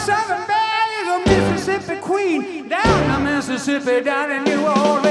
Southern Belle is a Mississippi queen. Down the Mississippi, down in New Orleans.